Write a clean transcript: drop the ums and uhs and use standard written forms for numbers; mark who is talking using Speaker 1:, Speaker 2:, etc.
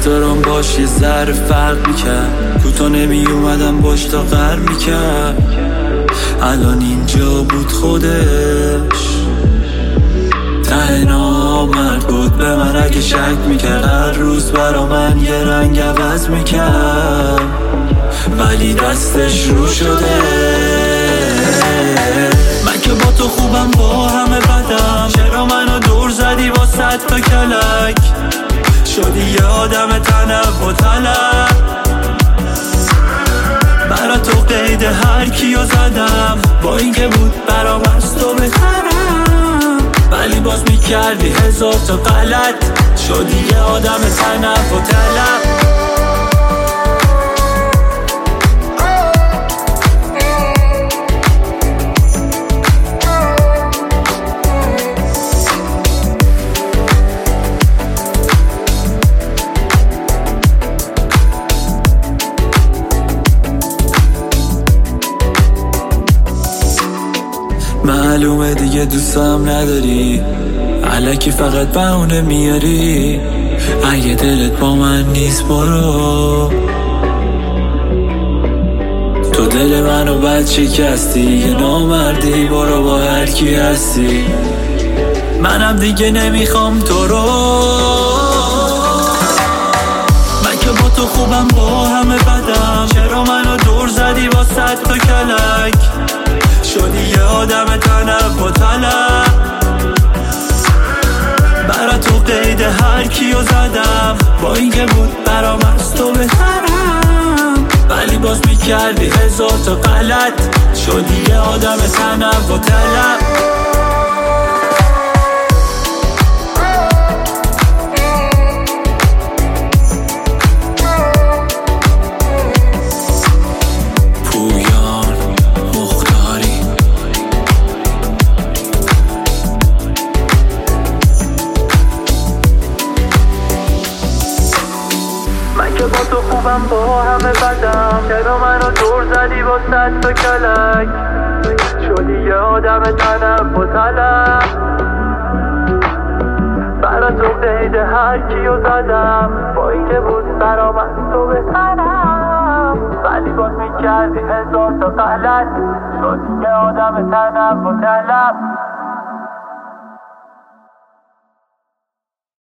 Speaker 1: رفتارم باش یه ذره فرق میکرد، کوتا نمی اومدم باش تا غر میکرد. الان اینجا بود خودش، ته نامرد بود به من اگه شک میکرد. هر روز برا من یه رنگ عوض میکرد، ولی دستش رو شده. من که با تو خوبم با همه بدم، چرا منو دور زدی با 100 تا کلک؟ شدی یه آدم طلب و طلب، برا تو قید هر کیو زدم، با این که بود برام از تو بهترم، ولی باز میکردی هزار تا غلط. شدی یه آدم طلب و طلب. معلومه دیگه دوستم نداری، الکی فقط بهونه میاری. اگه دلت با من نیست برو، تو دل منو بد شکستی، یه نامردی برو با هر کی هستی. منم دیگه نمیخوام تو رو، من که با تو خوبم با همه بدم، چرا منو دور زدی با 100 تا کلک؟ شدی یه آدم طلب و طلب، برا تو قید هر کیو زدم، با این که بود برام از تو بهترم، ولی باز میکردی هزار تا غلط. شدی یه آدم طلب و طلب. با تو خوبم با همه بدم، چرا منو دور زدی با 100 تا کلک؟ شدی یه آدم طلب و طلب، برا تو قید هر کیو زدم، با این که بود برام از تو بهترم، ولی باز میکردی هزار تا غلط. شدی یه آدم طلب و طلب.